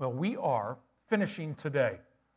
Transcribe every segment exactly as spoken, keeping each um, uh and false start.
Well, we are finishing today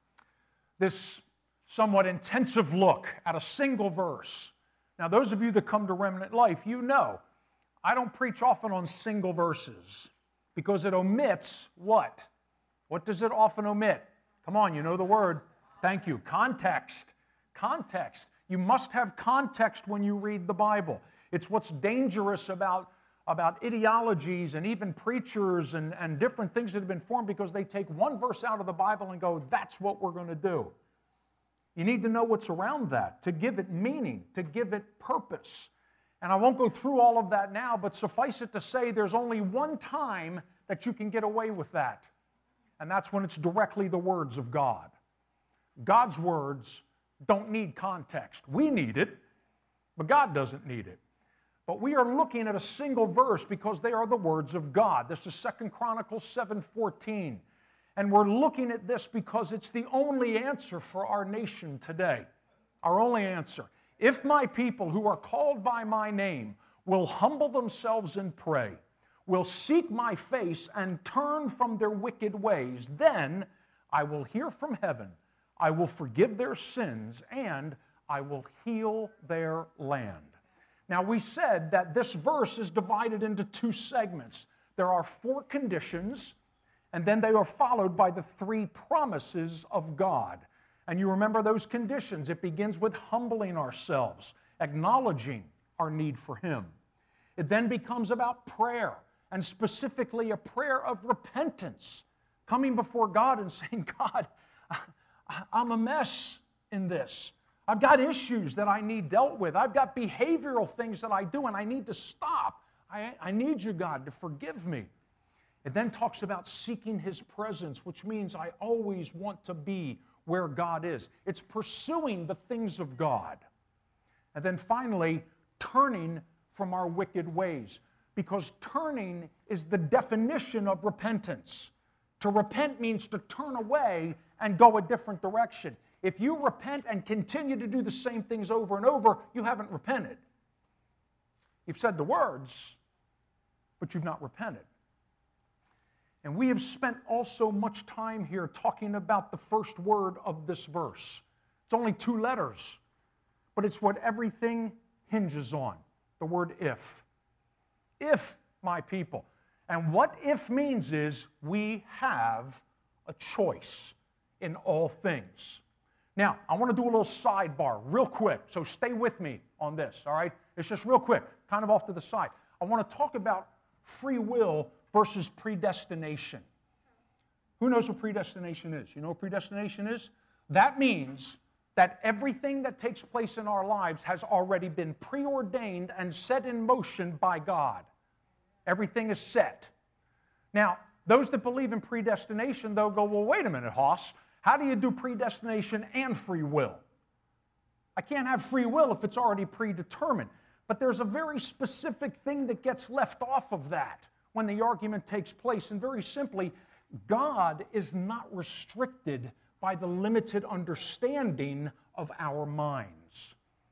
this somewhat intensive look at a single verse. Now, those of you that come to Remnant Life, you know I don't preach often on single verses because it omits what? What does it often omit? Come on, you know the word. Thank you. Context. Context. You must have context when you read the Bible. It's what's dangerous about, about ideologies and even preachers and, and different things that have been formed because they take one verse out of the Bible and go, that's what we're going to do. You need to know what's around that to give it meaning, to give it purpose. And I won't go through all of that now, but suffice it to say there's only one time that you can get away with that. And that's when it's directly the words of God. God's words don't need context. We need it, but God doesn't need it. But we are looking at a single verse because they are the words of God. This is Second Chronicles seven fourteen. And we're looking at this because it's the only answer for our nation today. Our only answer. If my people who are called by my name will humble themselves and pray, will seek my face and turn from their wicked ways, then I will hear from heaven, I will forgive their sins, and I will heal their land. Now, we said that this verse is divided into two segments. There are four conditions, and then they are followed by the three promises of God. And you remember those conditions. It begins with humbling ourselves, acknowledging our need for Him. It then becomes about prayer, and specifically a prayer of repentance, coming before God and saying, God, I'm a mess in this. I've got issues that I need dealt with. I've got behavioral things that I do, and I need to stop. I, I need you, God, to forgive me. It then talks about seeking His presence, which means I always want to be where God is. It's pursuing the things of God. And then finally, turning from our wicked ways, because turning is the definition of repentance. To repent means to turn away and go a different direction. If you repent and continue to do the same things over and over, you haven't repented. You've said the words, but you've not repented. And we have spent also much time here talking about the first word of this verse. It's only two letters, but it's what everything hinges on, the word if. If, my people. And what if means is we have a choice in all things. Now, I want to do a little sidebar real quick, so stay with me on this, all right? It's just real quick, kind of off to the side. I want to talk about free will versus predestination. Who knows what predestination is? You know what predestination is? That means that everything that takes place in our lives has already been preordained and set in motion by God. Everything is set. Now, those that believe in predestination, they'll go, well, wait a minute, Hoss. How do you do predestination and free will? I can't have free will if it's already predetermined. But there's a very specific thing that gets left off of that when the argument takes place. And very simply, God is not restricted by the limited understanding of our minds.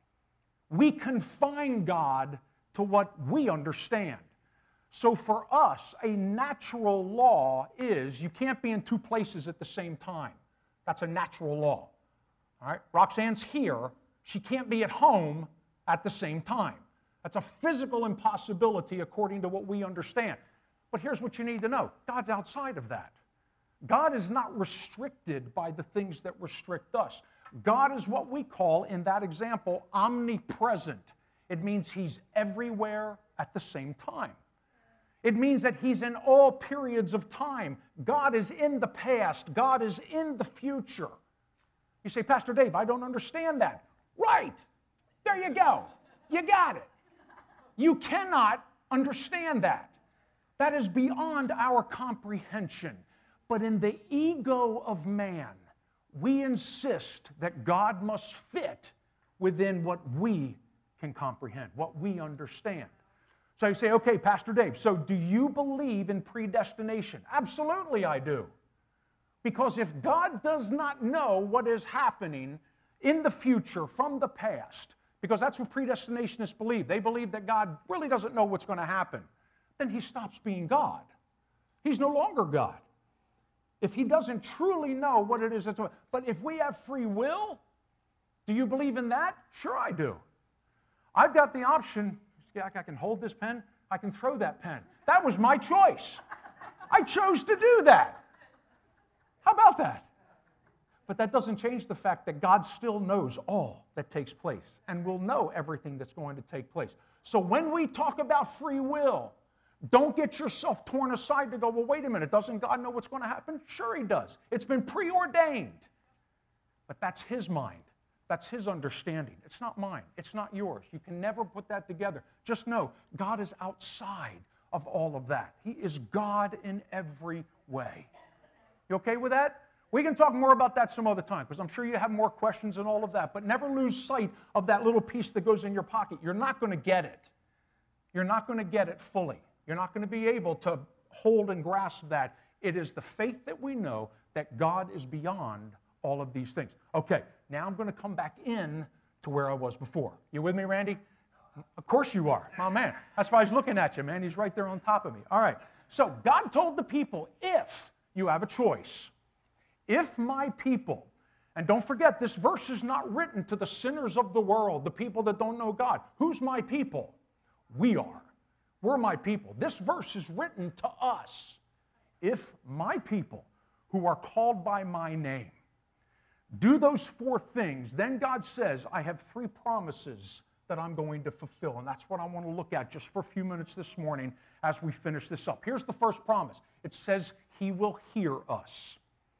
We confine God to what we understand. So for us, a natural law is you can't be in two places at the same time. That's a natural law. All right? Roxanne's here. She can't be at home at the same time. That's a physical impossibility according to what we understand. But here's what you need to know. God's outside of that. God is not restricted by the things that restrict us. God is what we call, in that example, omnipresent. It means He's everywhere at the same time. It means that He's in all periods of time. God is in the past. God is in the future. You say, Pastor Dave, I don't understand that. Right. There you go. You got it. You cannot understand that. That is beyond our comprehension. But in the ego of man, we insist that God must fit within what we can comprehend, what we understand. So you say, okay, Pastor Dave, so do you believe in predestination? Absolutely I do. Because if God does not know what is happening in the future from the past, because that's what predestinationists believe. They believe that God really doesn't know what's going to happen. Then He stops being God. He's no longer God. if he doesn't truly know what it is that's going on. But if we have free will, do you believe in that? Sure I do. I've got the option, yeah, I can hold this pen, I can throw that pen. That was my choice. I chose to do that. How about that? But that doesn't change the fact that God still knows all that takes place and will know everything that's going to take place. So when we talk about free will, don't get yourself torn aside to go, well, wait a minute, doesn't God know what's going to happen? Sure he does. It's been preordained. But that's his mind. That's his understanding. It's not mine. It's not yours. You can never put that together. Just know, God is outside of all of that. He is God in every way. You okay with that? We can talk more about that some other time, because I'm sure you have more questions and all of that, but never lose sight of that little piece that goes in your pocket. You're not going to get it. You're not going to get it fully. You're not going to be able to hold and grasp that. It is the faith that we know that God is beyond all of these things. Okay, now I'm going to come back in to where I was before. You with me, Randy? Of course you are. Oh, man. That's why he's looking at you, man. He's right there on top of me. All right. So God told the people, if you have a choice, if my people, and don't forget, this verse is not written to the sinners of the world, the people that don't know God. Who's my people? We are. We're my people. This verse is written to us. If my people, who are called by my name, do those four things, then God says, I have three promises that I'm going to fulfill. And that's what I want to look at just for a few minutes this morning as we finish this up. Here's the first promise. It says, he will hear us.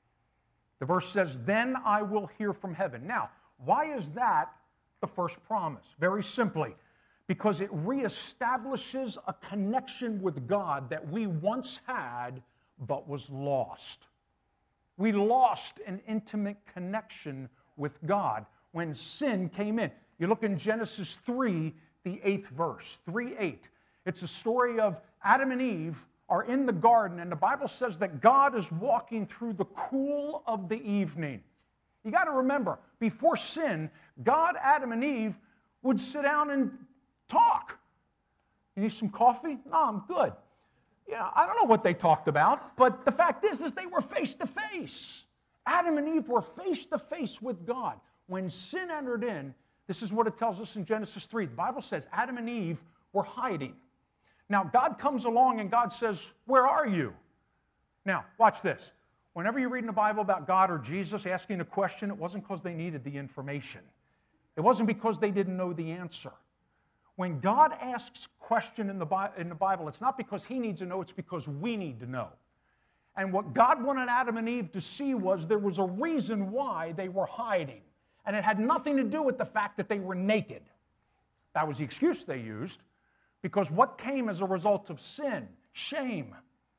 The verse says, then I will hear from heaven. Now, why is that the first promise? Very simply, because it reestablishes a connection with God that we once had but was lost. We lost an intimate connection with God when sin came in. You look in Genesis three, the eighth verse, three eight. It's a story of Adam and Eve are in the garden, and the Bible says that God is walking through the cool of the evening. You got to remember, before sin, God, Adam, and Eve would sit down and talk. You need some coffee? No, I'm good. Yeah, I don't know what they talked about, but the fact is, is they were face to face. Adam and Eve were face to face with God. When sin entered in, this is what it tells us in Genesis three. The Bible says Adam and Eve were hiding. Now, God comes along and God says, where are you? Now, watch this. Whenever you read in the Bible about God or Jesus asking a question, it wasn't because they needed the information. It wasn't because they didn't know the answer. When God asks a question in the Bible, it's not because he needs to know, it's because we need to know. And what God wanted Adam and Eve to see was there was a reason why they were hiding. And it had nothing to do with the fact that they were naked. That was the excuse they used, because what came as a result of sin? Shame.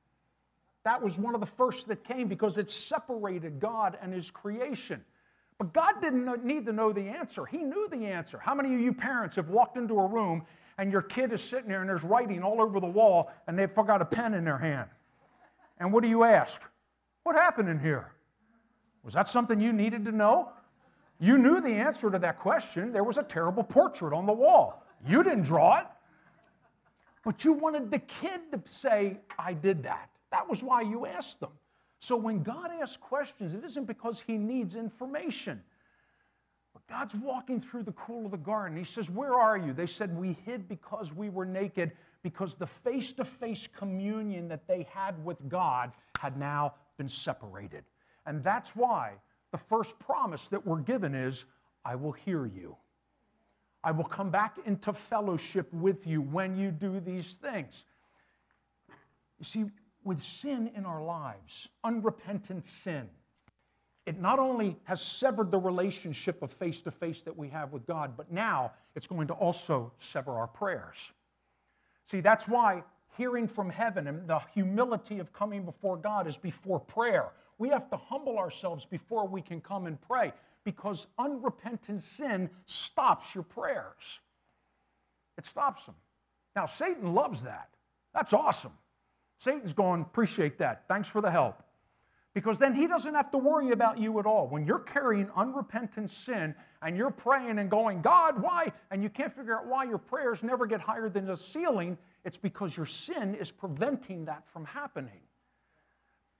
That was one of the first that came because it separated God and his creation. But God didn't need to know the answer. He knew the answer. How many of you parents have walked into a room and your kid is sitting there and there's writing all over the wall and they've forgot a pen in their hand? And what do you ask? What happened in here? Was that something you needed to know? You knew the answer to that question. There was a terrible portrait on the wall. You didn't draw it. But you wanted the kid to say, I did that. That was why you asked them. So when God asks questions, it isn't because he needs information. But God's walking through the cool of the garden. He says, where are you? They said, we hid because we were naked, because the face-to-face communion that they had with God had now been separated. And that's why the first promise that we're given is, I will hear you. I will come back into fellowship with you when you do these things. You see, with sin in our lives, unrepentant sin, it not only has severed the relationship of face-to-face that we have with God, but now it's going to also sever our prayers. See, that's why hearing from heaven and the humility of coming before God is before prayer. We have to humble ourselves before we can come and pray, because unrepentant sin stops your prayers. It stops them. Now, Satan loves that. That's awesome. Satan's going, appreciate that. Thanks for the help. Because then he doesn't have to worry about you at all. When you're carrying unrepentant sin and you're praying and going, God, why? And you can't figure out why your prayers never get higher than the ceiling, it's because your sin is preventing that from happening.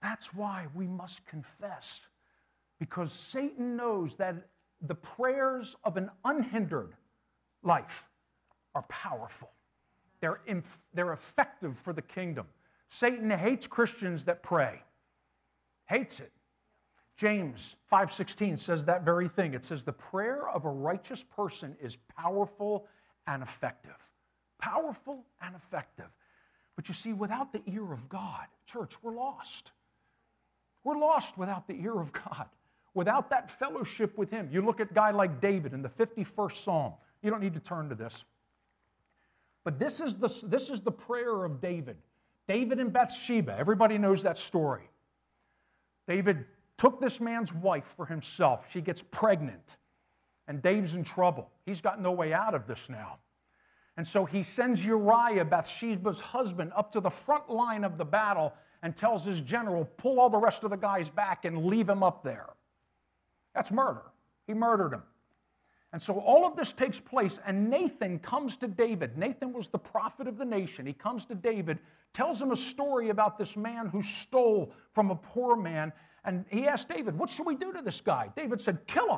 That's why we must confess, because Satan knows that the prayers of an unhindered life are powerful. They're, inf- they're effective for the kingdom. Satan hates Christians that pray. Hates it. James five sixteen says that very thing. It says the prayer of a righteous person is powerful and effective. Powerful and effective. But you see, without the ear of God, church, we're lost. We're lost without the ear of God. Without that fellowship with Him. You look at a guy like David in the fifty-first Psalm. You don't need to turn to this. But this is the, this is the prayer of David. David and Bathsheba. Everybody knows that story. David took this man's wife for himself. She gets pregnant. And Dave's in trouble. He's got no way out of this now. And so he sends Uriah, Bathsheba's husband, up to the front line of the battle and tells his general, pull all the rest of the guys back and leave him up there. That's murder. He murdered him. And so all of this takes place, and Nathan comes to David. Nathan was the prophet of the nation. He comes to David, tells him a story about this man who stole from a poor man, and he asked David, what should we do to this guy? David said, kill him.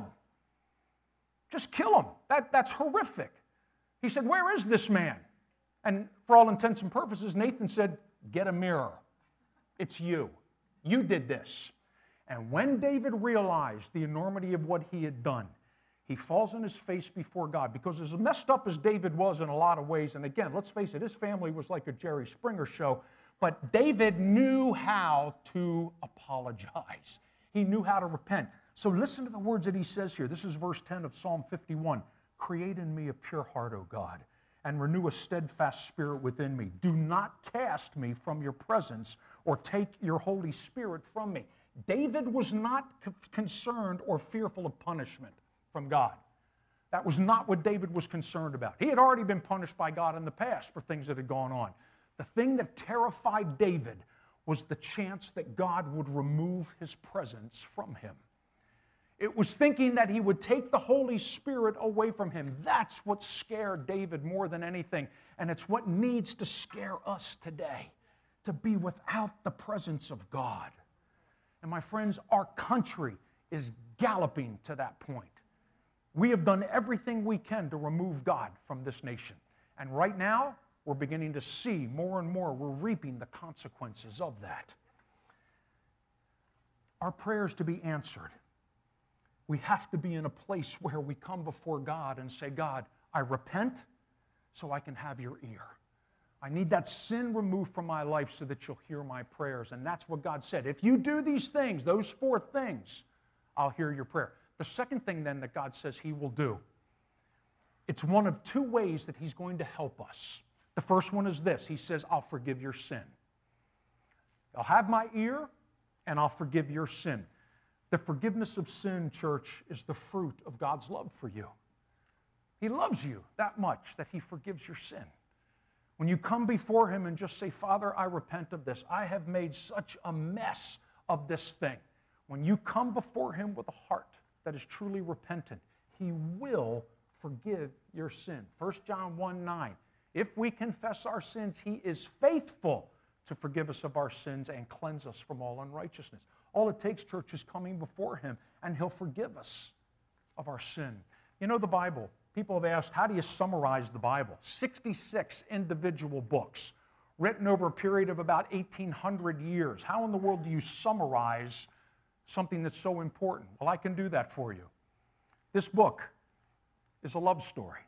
Just kill him. That, that's horrific. He said, where is this man? And for all intents and purposes, Nathan said, get a mirror. It's you. You did this. And when David realized the enormity of what he had done, he falls on his face before God, because as messed up as David was in a lot of ways, and again, let's face it, his family was like a Jerry Springer show, but David knew how to apologize. He knew how to repent. So listen to the words that he says here. This is verse ten of Psalm fifty-one. Create in me a pure heart, O God, and renew a steadfast spirit within me. Do not cast me from your presence or take your Holy Spirit from me. David was not c- concerned or fearful of punishment from God. That was not what David was concerned about. He had already been punished by God in the past for things that had gone on. The thing that terrified David was the chance that God would remove his presence from him. It was thinking that he would take the Holy Spirit away from him. That's what scared David more than anything. And it's what needs to scare us today, to be without the presence of God. And my friends, our country is galloping to that point. We have done everything we can to remove God from this nation. And right now, we're beginning to see more and more, we're reaping the consequences of that. Our prayers to be answered. We have to be in a place where we come before God and say, God, I repent so I can have your ear. I need that sin removed from my life so that you'll hear my prayers. And that's what God said. If you do these things, those four things, I'll hear your prayer. The second thing then that God says He will do, it's one of two ways that He's going to help us. The first one is this. He says, I'll forgive your sin. I'll have my ear and I'll forgive your sin. The forgiveness of sin, church, is the fruit of God's love for you. He loves you that much that He forgives your sin. When you come before Him and just say, Father, I repent of this. I have made such a mess of this thing. When you come before Him with a heart that is truly repentant, He will forgive your sin. First John one nine. If we confess our sins, He is faithful to forgive us of our sins and cleanse us from all unrighteousness. All it takes, church, is coming before Him, and He'll forgive us of our sin. You know the Bible. People have asked, how do you summarize the Bible? sixty-six individual books written over a period of about eighteen hundred years. How in the world do you summarize something that's so important? Well, I can do that for you. This book is a love story.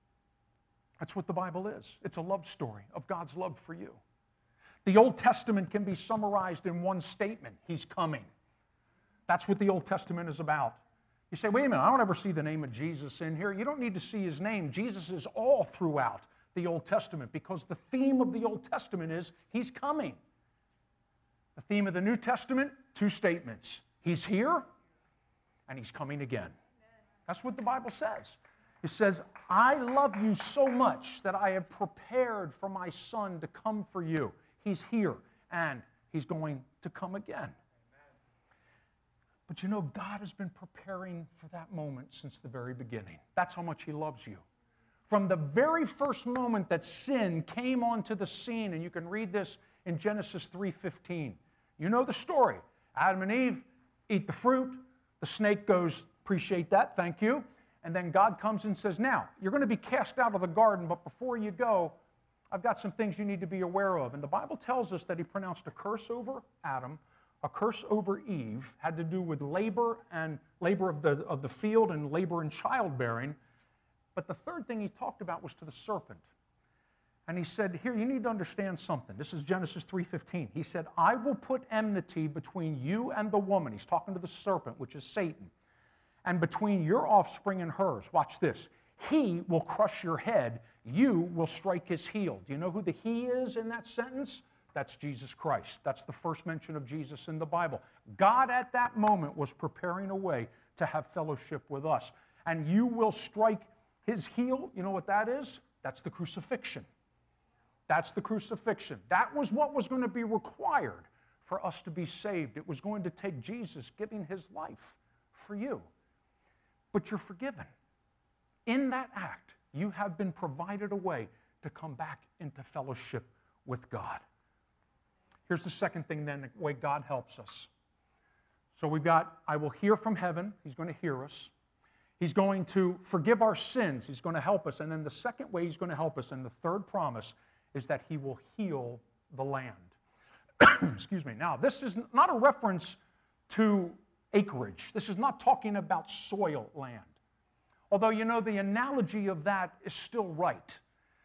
That's what the Bible is. It's a love story of God's love for you. The Old Testament can be summarized in one statement: He's coming. That's what the Old Testament is about. You say, wait a minute, I don't ever see the name of Jesus in here. You don't need to see His name. Jesus is all throughout the Old Testament, because the theme of the Old Testament is He's coming. The theme of the New Testament, two statements: He's here and He's coming again. That's what the Bible says. It says, I love you so much that I have prepared for my Son to come for you. He's here and He's going to come again. But you know, God has been preparing for that moment since the very beginning. That's how much He loves you. From the very first moment that sin came onto the scene, and you can read this in Genesis three fifteen. You know the story. Adam and Eve eat the fruit. The snake goes, appreciate that, thank you. And then God comes and says, now, you're going to be cast out of the garden, but before you go, I've got some things you need to be aware of. And the Bible tells us that he pronounced a curse over Adam, a curse over Eve, had to do with labor and labor of the, of the field and labor in childbearing. But the third thing he talked about was to the serpent. And he said, here, you need to understand something. This is Genesis three fifteen. He said, I will put enmity between you and the woman. He's talking to the serpent, which is Satan. And between your offspring and hers. Watch this. He will crush your head. You will strike his heel. Do you know who the he is in that sentence? That's Jesus Christ. That's the first mention of Jesus in the Bible. God at that moment was preparing a way to have fellowship with us. And you will strike his heel. You know what that is? That's the crucifixion. That's the crucifixion. That was what was going to be required for us to be saved. It was going to take Jesus giving his life for you. But you're forgiven. In that act, you have been provided a way to come back into fellowship with God. Here's the second thing then, the way God helps us. So we've got, I will hear from heaven. He's going to hear us. He's going to forgive our sins. He's going to help us. And then the second way he's going to help us, and the third promise, is that he will heal the land. Excuse me. Now, this is not a reference to acreage. This is not talking about soil land. Although, you know, the analogy of that is still right.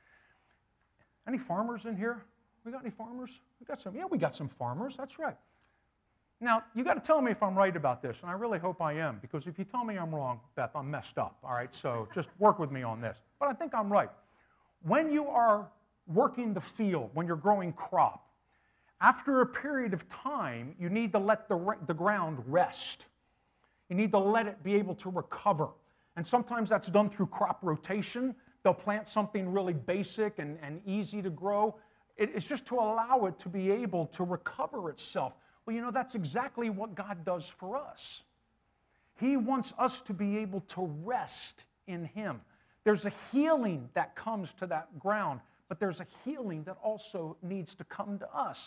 Any farmers in here? We got any farmers? We got some. Yeah, we got some farmers. That's right. Now, you got to tell me if I'm right about this, and I really hope I am, because if you tell me I'm wrong, Beth, I'm messed up, all right? So just work with me on this. But I think I'm right. When you are working the field, when you're growing crop, after a period of time, you need to let the, the ground rest. You need to let it be able to recover. And sometimes that's done through crop rotation. They'll plant something really basic and, and easy to grow. It, it's just to allow it to be able to recover itself. Well, you know, that's exactly what God does for us. He wants us to be able to rest in him. There's a healing that comes to that ground, but there's a healing that also needs to come to us.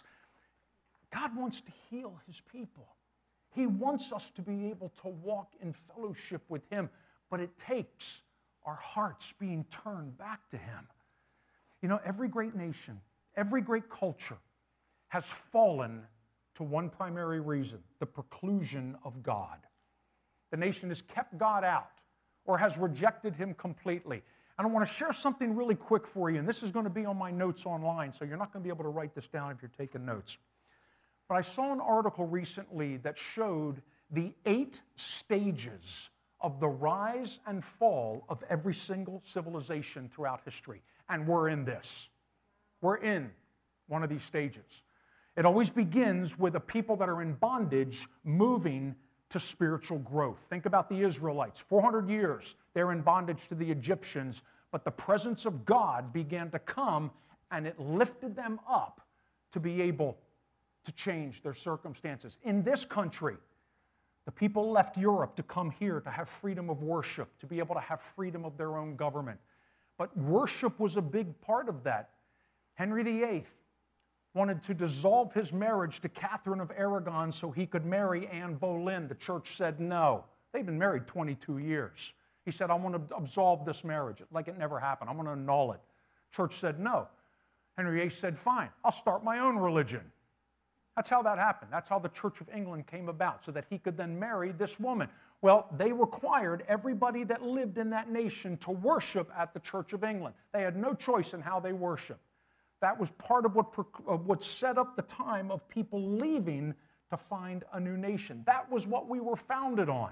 God wants to heal his people. He wants us to be able to walk in fellowship with him, but it takes our hearts being turned back to him. You know, every great nation, every great culture has fallen to one primary reason, the preclusion of God. The nation has kept God out or has rejected him completely. And I want to share something really quick for you, and this is going to be on my notes online, so you're not going to be able to write this down if you're taking notes. But I saw an article recently that showed the eight stages of the rise and fall of every single civilization throughout history. And we're in this. We're in one of these stages. It always begins with a people that are in bondage moving to spiritual growth. Think about the Israelites. four hundred years, they're in bondage to the Egyptians, but the presence of God began to come, and it lifted them up to be able to change their circumstances. In this country, the people left Europe to come here to have freedom of worship, to be able to have freedom of their own government. But worship was a big part of that. Henry the Eighth wanted to dissolve his marriage to Catherine of Aragon so he could marry Anne Boleyn. The church said no. They've been married twenty-two years. He said, I want to absolve this marriage, like it never happened. I want to annul it. Church said no. Henry the Eighth said, fine, I'll start my own religion. That's how that happened. That's how the Church of England came about, so that he could then marry this woman. Well, they required everybody that lived in that nation to worship at the Church of England. They had no choice in how they worshiped. That was part of what, of what set up the time of people leaving to find a new nation. That was what we were founded on.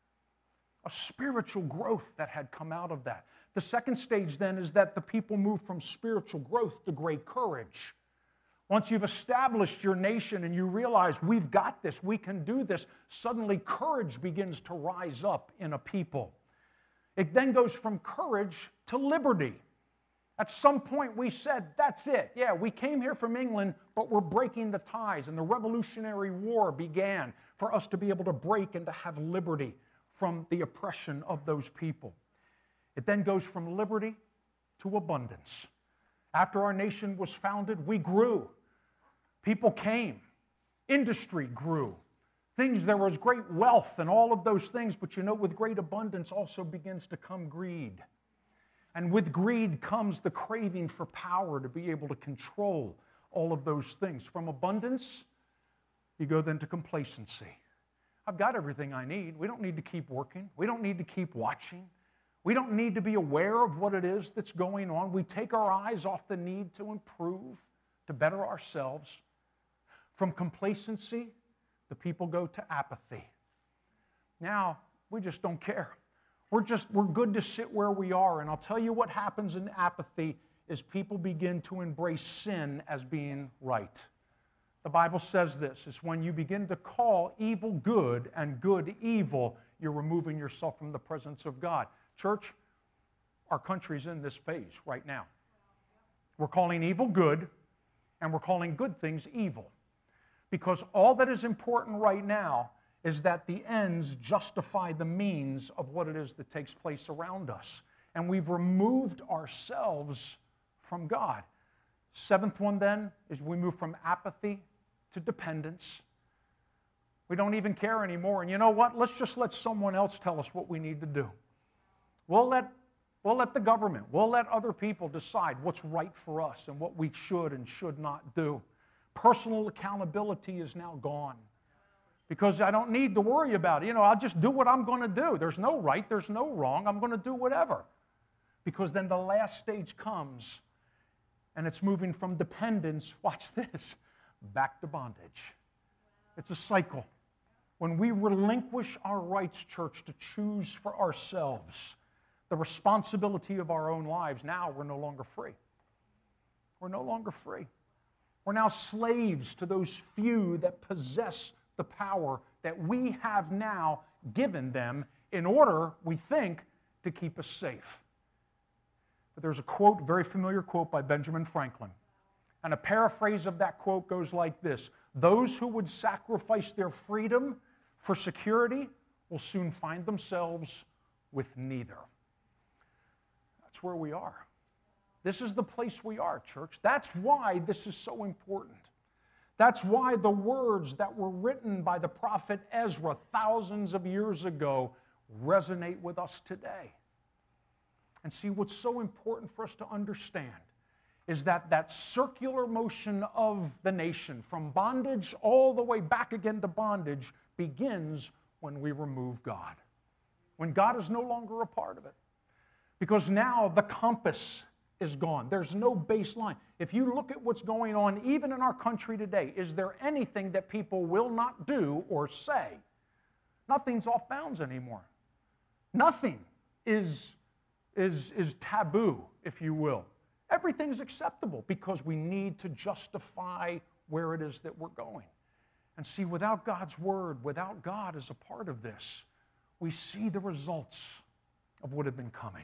A spiritual growth that had come out of that. The second stage then is that the people move from spiritual growth to great courage. Once you've established your nation and you realize we've got this, we can do this, suddenly courage begins to rise up in a people. It then goes from courage to liberty. At some point we said, that's it. Yeah, we came here from England, but we're breaking the ties. And the Revolutionary War began for us to be able to break and to have liberty from the oppression of those people. It then goes from liberty to abundance. After our nation was founded, we grew. People came. Industry grew. Things, there was great wealth and all of those things, but you know, with great abundance also begins to come greed. And with greed comes the craving for power to be able to control all of those things. From abundance, you go then to complacency. I've got everything I need. We don't need to keep working. We don't need to keep watching. We don't need to be aware of what it is that's going on. We take our eyes off the need to improve, to better ourselves. From complacency, the people go to apathy. Now, we just don't care. We're just, we're good to sit where we are. And I'll tell you what happens in apathy is people begin to embrace sin as being right. The Bible says this, is when you begin to call evil good and good evil, you're removing yourself from the presence of God. Church, our country's in this phase right now. We're calling evil good, and we're calling good things evil. Because all that is important right now is that the ends justify the means of what it is that takes place around us. And we've removed ourselves from God. Seventh one then is we move from apathy to dependence. We don't even care anymore. And you know what? Let's just let someone else tell us what we need to do. We'll let, we'll let the government, we'll let other people decide what's right for us and what we should and should not do. Personal accountability is now gone because I don't need to worry about it. You know, I'll just do what I'm going to do. There's no right, there's no wrong. I'm going to do whatever. Because then the last stage comes and it's moving from dependence, watch this, back to bondage. It's a cycle. When we relinquish our rights, church, to choose for ourselves the responsibility of our own lives, now we're no longer free. We're no longer free. We're now slaves to those few that possess the power that we have now given them in order, we think, to keep us safe. But there's a quote, very familiar quote by Benjamin Franklin. And a paraphrase of that quote goes like this: those who would sacrifice their freedom for security will soon find themselves with neither. That's where we are. This is the place we are, church. That's why this is so important. That's why the words that were written by the prophet Ezra thousands of years ago resonate with us today. And see, what's so important for us to understand is that that circular motion of the nation, from bondage all the way back again to bondage, begins when we remove God. When God is no longer a part of it. Because now the compass is gone. There's no baseline. If you look at what's going on even in our country today, is there anything that people will not do or say? Nothing's off bounds anymore. Nothing is, is, is taboo, if you will. Everything's acceptable because we need to justify where it is that we're going. And see, without God's word, without God as a part of this, we see the results of what have been coming.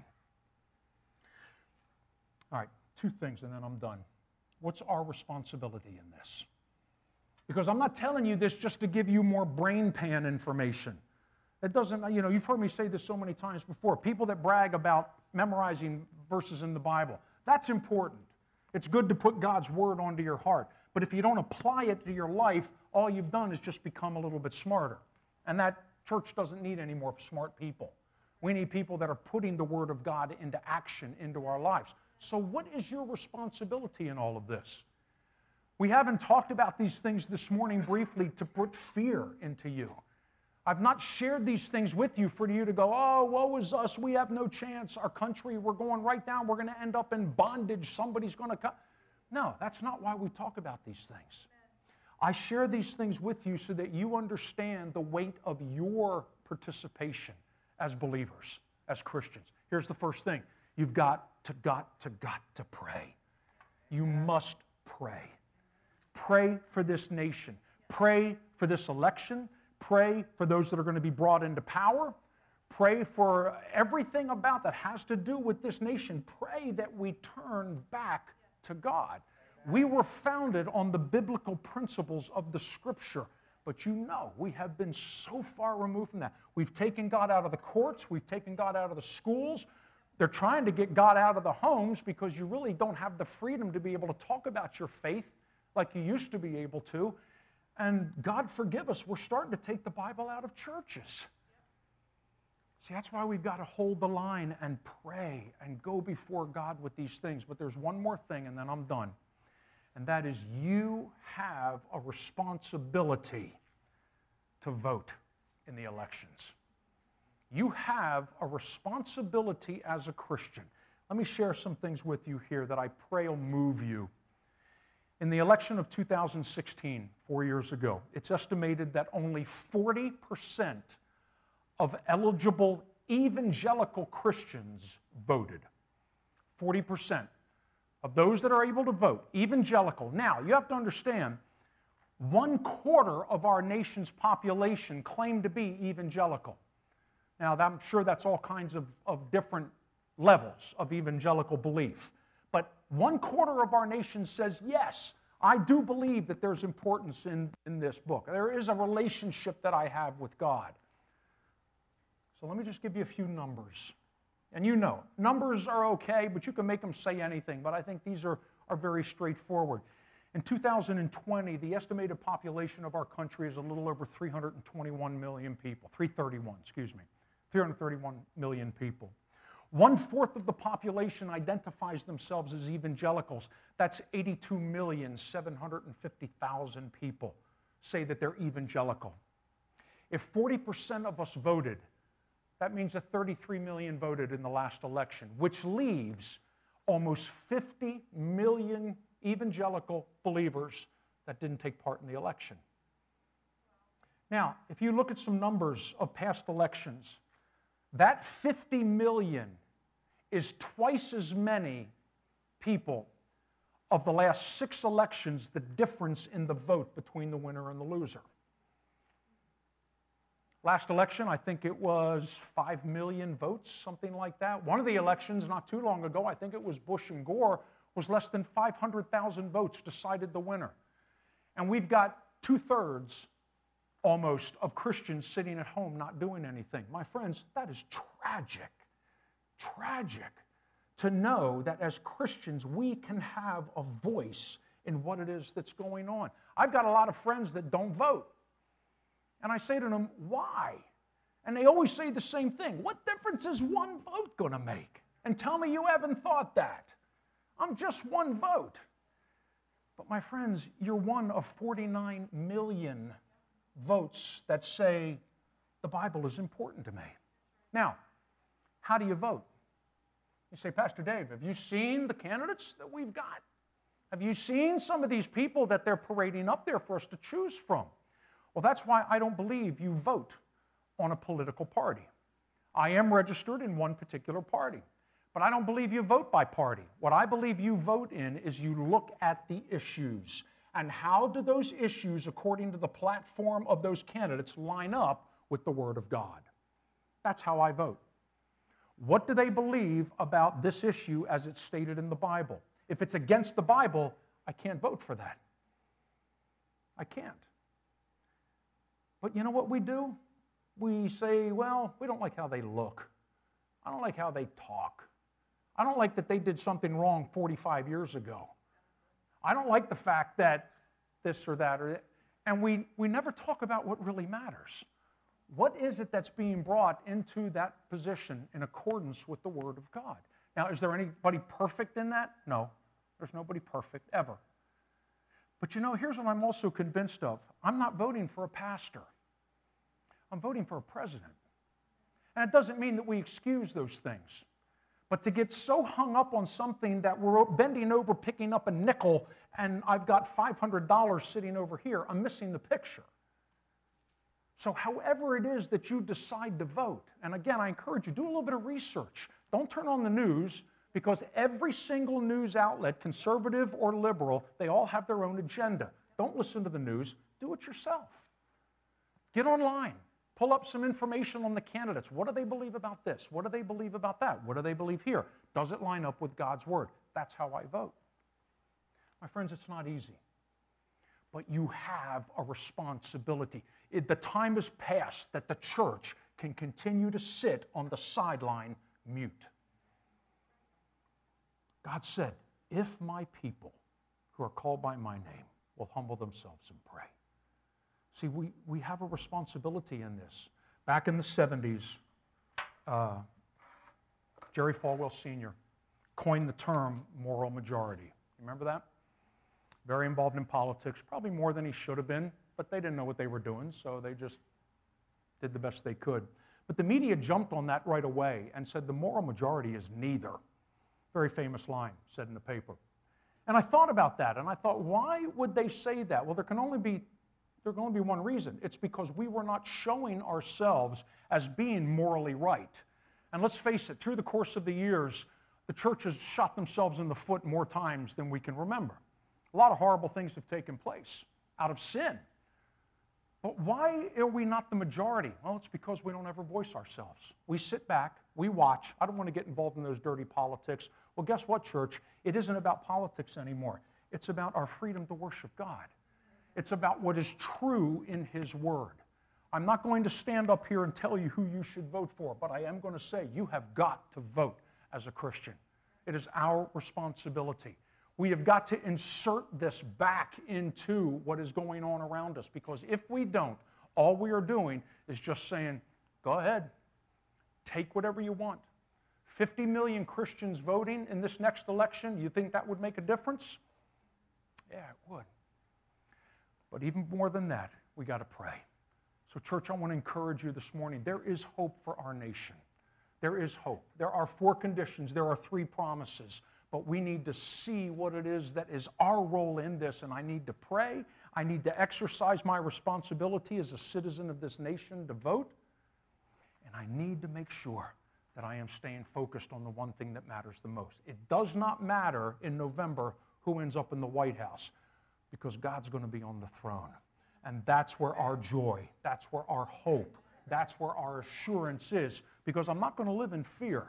All right, two things and then I'm done. What's our responsibility in this? Because I'm not telling you this just to give you more brain pan information. It doesn't, you know, you've heard me say this so many times before. People that brag about memorizing verses in the Bible, that's important. It's good to put God's word onto your heart. But if you don't apply it to your life, all you've done is just become a little bit smarter. And that church doesn't need any more smart people. We need people that are putting the word of God into action into our lives. So what is your responsibility in all of this? We haven't talked about these things this morning briefly to put fear into you. I've not shared these things with you for you to go, oh, woe is us, we have no chance. Our country, we're going right down, we're going to end up in bondage, somebody's going to come. No, that's not why we talk about these things. I share these things with you so that you understand the weight of your participation as believers, as Christians. Here's the first thing. You've got to, got to, got to pray. You must pray. Pray for this nation. Pray for this election. Pray for those that are going to be brought into power. Pray for everything about that has to do with this nation. Pray that we turn back to God. We were founded on the biblical principles of the Scripture, but you know, we have been so far removed from that. We've taken God out of the courts. We've taken God out of the schools. They're trying to get God out of the homes because you really don't have the freedom to be able to talk about your faith like you used to be able to. And God forgive us, we're starting to take the Bible out of churches. See, that's why we've got to hold the line and pray and go before God with these things. But there's one more thing, and then I'm done. And that is, you have a responsibility to vote in the elections. You have a responsibility as a Christian. Let me share some things with you here that I pray will move you. In the election of two thousand sixteen, four years ago, it's estimated that only forty percent of eligible evangelical Christians voted. forty percent of those that are able to vote, evangelical. Now, you have to understand, one quarter of our nation's population claim to be evangelical. Now, I'm sure that's all kinds of, of different levels of evangelical belief. But one quarter of our nation says, yes, I do believe that there's importance in, in this book. There is a relationship that I have with God. So let me just give you a few numbers. And you know, numbers are okay, but you can make them say anything. But I think these are, are very straightforward. In two thousand twenty, the estimated population of our country is a little over three hundred twenty-one million people. three hundred thirty-one, excuse me. three hundred thirty-one million people. One-fourth of the population identifies themselves as evangelicals. That's eighty-two million, seven hundred fifty thousand people say that they're evangelical. If forty percent of us voted, that means that thirty-three million voted in the last election, which leaves almost fifty million evangelical believers that didn't take part in the election. Now, if you look at some numbers of past elections, that fifty million is twice as many people of the last six elections, the difference in the vote between the winner and the loser. Last election, I think it was five million votes, something like that. One of the elections not too long ago, I think it was Bush and Gore, was less than five hundred thousand votes decided the winner. And we've got two-thirds almost of Christians sitting at home not doing anything. My friends, that is tragic, tragic to know that as Christians we can have a voice in what it is that's going on. I've got a lot of friends that don't vote. And I say to them, why? And they always say the same thing. What difference is one vote going to make? And tell me you haven't thought that. I'm just one vote. But my friends, you're one of forty-nine million votes that say the Bible is important to me. Now, how do you vote? You say, Pastor Dave, have you seen the candidates that we've got? Have you seen some of these people that they're parading up there for us to choose from? Well, that's why I don't believe you vote on a political party. I am registered in one particular party, but I don't believe you vote by party. What I believe you vote in is you look at the issues and how do those issues, according to the platform of those candidates, line up with the Word of God. That's how I vote. What do they believe about this issue as it's stated in the Bible? If it's against the Bible, I can't vote for that. I can't. But you know what we do? We say, well, we don't like how they look. I don't like how they talk. I don't like that they did something wrong forty-five years ago. I don't like the fact that this or that or that. And we, we never talk about what really matters. What is it that's being brought into that position in accordance with the Word of God? Now, is there anybody perfect in that? No, there's nobody perfect ever. But you know, here's what I'm also convinced of. I'm not voting for a pastor. I'm voting for a president. And it doesn't mean that we excuse those things. But to get so hung up on something that we're bending over, picking up a nickel, and I've got five hundred dollars sitting over here, I'm missing the picture. So however it is that you decide to vote, and again, I encourage you, do a little bit of research. Don't turn on the news, because every single news outlet, conservative or liberal, they all have their own agenda. Don't listen to the news. Do it yourself. Get online. Pull up some information on the candidates. What do they believe about this? What do they believe about that? What do they believe here? Does it line up with God's Word? That's how I vote. My friends, it's not easy. But you have a responsibility. It, the time is past that the church can continue to sit on the sideline mute. God said, if my people who are called by my name will humble themselves and pray. See, we, we have a responsibility in this. Back in the seventies, uh, Jerry Falwell Senior coined the term moral majority. Remember that? Very involved in politics, probably more than he should have been, but they didn't know what they were doing, so they just did the best they could. But the media jumped on that right away and said the moral majority is neither. Very famous line said in the paper. And I thought about that, and I thought, why would they say that? Well, there can only be there can only be one reason. It's because we were not showing ourselves as being morally right. And let's face it, through the course of the years, the church has shot themselves in the foot more times than we can remember. A lot of horrible things have taken place out of sin. But why are we not the majority? Well, it's because we don't ever voice ourselves. We sit back, we watch. I don't want to get involved in those dirty politics. Well, guess what, church? It isn't about politics anymore. It's about our freedom to worship God. It's about what is true in His Word. I'm not going to stand up here and tell you who you should vote for, but I am going to say you have got to vote as a Christian. It is our responsibility. We have got to insert this back into what is going on around us, because if we don't, all we are doing is just saying, go ahead, take whatever you want. fifty million Christians voting in this next election, you think that would make a difference? Yeah, it would. But even more than that, we got to pray. So church, I want to encourage you this morning. There is hope for our nation. There is hope. There are four conditions. There are three promises. But we need to see what it is that is our role in this. And I need to pray. I need to exercise my responsibility as a citizen of this nation to vote. And I need to make sure that I am staying focused on the one thing that matters the most. It does not matter in November who ends up in the White House, because God's going to be on the throne. And that's where our joy, that's where our hope, that's where our assurance is, because I'm not going to live in fear.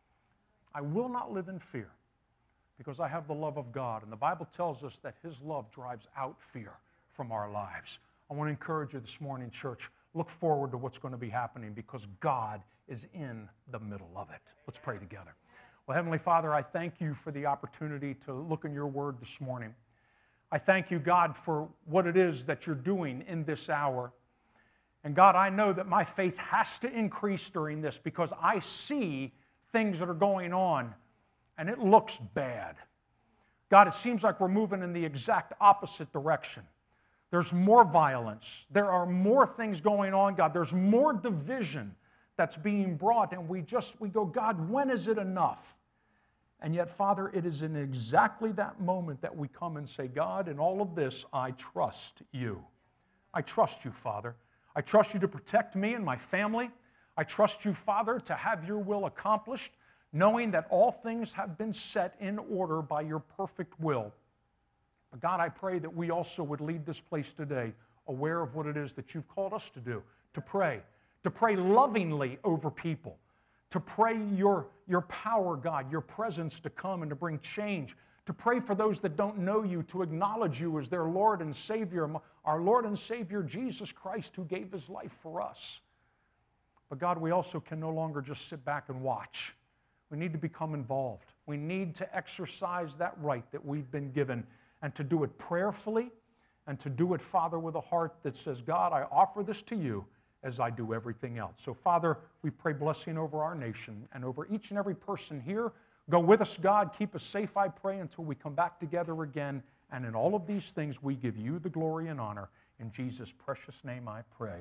I will not live in fear, because I have the love of God. And the Bible tells us that His love drives out fear from our lives. I want to encourage you this morning, church, look forward to what's going to be happening, because God is in the middle of it. Let's pray together. Well, Heavenly Father, I thank you for the opportunity to look in your word this morning. I thank you, God, for what it is that you're doing in this hour. And God, I know that my faith has to increase during this, because I see things that are going on and it looks bad. God, it seems like we're moving in the exact opposite direction. There's more violence. There are more things going on, God. There's more division that's being brought, and we just, we go, God, when is it enough? And yet, Father, it is in exactly that moment that we come and say, God, in all of this, I trust you. I trust you, Father. I trust you to protect me and my family. I trust you, Father, to have your will accomplished, knowing that all things have been set in order by your perfect will. But God, I pray that we also would leave this place today aware of what it is that you've called us to do, to pray, to pray lovingly over people, to pray your, your power, God, your presence to come and to bring change, to pray for those that don't know you, to acknowledge you as their Lord and Savior, our Lord and Savior Jesus Christ, who gave His life for us. But God, we also can no longer just sit back and watch. We need to become involved. We need to exercise that right that we've been given, and to do it prayerfully, and to do it, Father, with a heart that says, God, I offer this to you as I do everything else. So, Father, we pray blessing over our nation and over each and every person here. Go with us, God. Keep us safe, I pray, until we come back together again. And in all of these things, we give you the glory and honor. In Jesus' precious name I pray.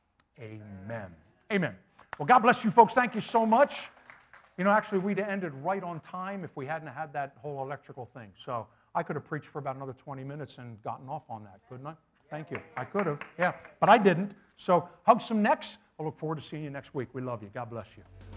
Amen. Amen. Well, God bless you, folks. Thank you so much. You know, actually, we'd have ended right on time if we hadn't had that whole electrical thing. So I could have preached for about another twenty minutes and gotten off on that, couldn't I? Thank you. I could have, yeah, but I didn't. So hug some necks. I look forward to seeing you next week. We love you. God bless you.